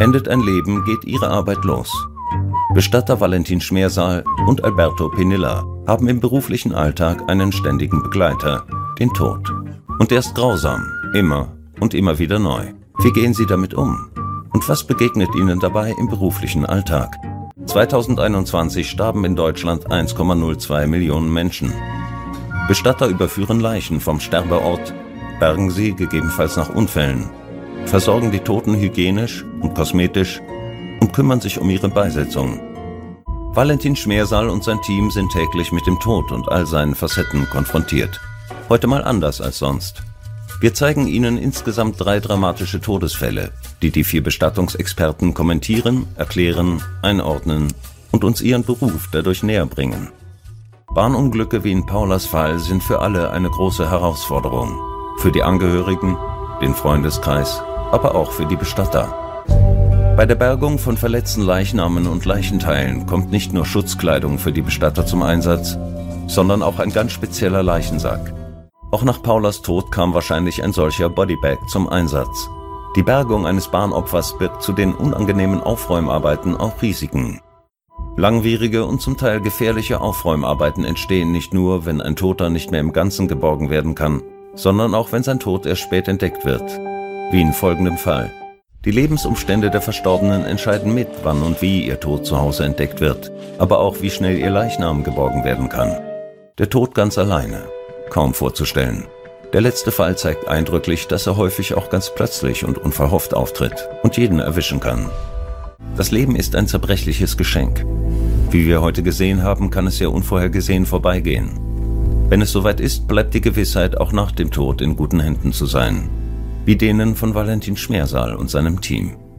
Endet ein Leben, geht ihre Arbeit los. Bestatter Valentin Schmersal und Alberto Pinilla haben im beruflichen Alltag einen ständigen Begleiter, den Tod. Und der ist grausam, immer und immer wieder neu. Wie gehen sie damit um? Und was begegnet ihnen dabei im beruflichen Alltag? 2021 starben in Deutschland 1,02 Millionen Menschen. Bestatter überführen Leichen vom Sterbeort, bergen sie gegebenenfalls nach Unfällen, versorgen die Toten hygienisch und kosmetisch und kümmern sich um ihre Beisetzung. Valentin Schmersal und sein Team sind täglich mit dem Tod und all seinen Facetten konfrontiert. Heute mal anders als sonst. Wir zeigen Ihnen insgesamt 3 dramatische Todesfälle, die die 4 Bestattungsexperten kommentieren, erklären, einordnen und uns ihren Beruf dadurch näher bringen. Bahnunglücke wie in Paulas Fall sind für alle eine große Herausforderung. Für die Angehörigen, den Freundeskreis, aber auch für die Bestatter. Bei der Bergung von verletzten Leichnamen und Leichenteilen kommt nicht nur Schutzkleidung für die Bestatter zum Einsatz, sondern auch ein ganz spezieller Leichensack. Auch nach Paulas Tod kam wahrscheinlich ein solcher Bodybag zum Einsatz. Die Bergung eines Bahnopfers birgt zu den unangenehmen Aufräumarbeiten auch Risiken. Langwierige und zum Teil gefährliche Aufräumarbeiten entstehen nicht nur, wenn ein Toter nicht mehr im Ganzen geborgen werden kann, sondern auch, wenn sein Tod erst spät entdeckt wird. Wie in folgendem Fall. Die Lebensumstände der Verstorbenen entscheiden mit, wann und wie ihr Tod zu Hause entdeckt wird, aber auch, wie schnell ihr Leichnam geborgen werden kann. Der Tod ganz alleine. Kaum vorzustellen. Der letzte Fall zeigt eindrücklich, dass er häufig auch ganz plötzlich und unverhofft auftritt und jeden erwischen kann. Das Leben ist ein zerbrechliches Geschenk. Wie wir heute gesehen haben, kann es ja unvorhergesehen vorbeigehen. Wenn es soweit ist, bleibt die Gewissheit, auch nach dem Tod in guten Händen zu sein. Wie denen von Valentin Schmersal und seinem Team.